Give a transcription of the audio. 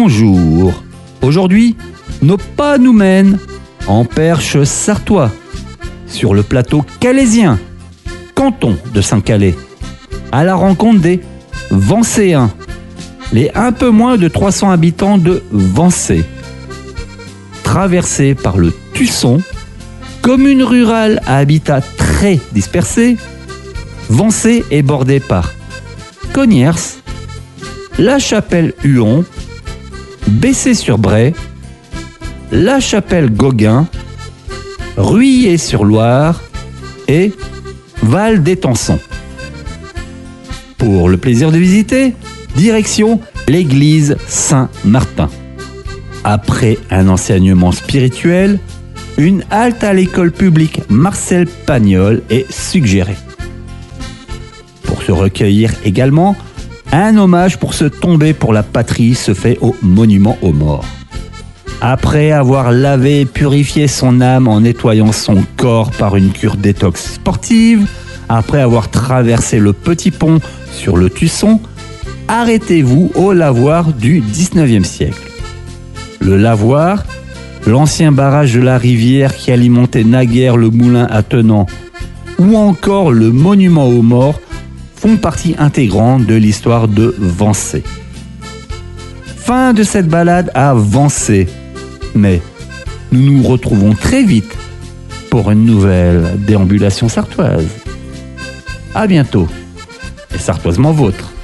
Bonjour. Aujourd'hui, nos pas nous mènent en Perche sartois, sur le plateau calaisien, canton de Saint-Calais, à la rencontre des Vancéens, les un peu moins de 300 habitants de Vancé. Traversée par le Tusson, commune rurale à habitat très dispersé, Vancé est bordée par Cogniers, La Chapelle-Huon, Bessé-sur-Bray, La Chapelle-Gauguin, Ruillé-sur-Loire et Val-d'Étançon. Pour le plaisir de visiter, direction l'église Saint-Martin. Après un enseignement spirituel, une halte à l'école publique Marcel Pagnol est suggérée. Pour se recueillir également, un hommage pour se tomber pour la patrie se fait au monument aux morts. Après avoir lavé et purifié son âme en nettoyant son corps par une cure détox sportive, après avoir traversé le petit pont sur le Tusson, arrêtez-vous au lavoir du 19e siècle. Le lavoir, l'ancien barrage de la rivière qui alimentait naguère le moulin à Tenant, ou encore le monument aux morts, font partie intégrante de l'histoire de Vancé. Fin de cette balade à Vancé, mais nous nous retrouvons très vite pour une nouvelle déambulation sartoise. À bientôt, et sartoisement vôtre.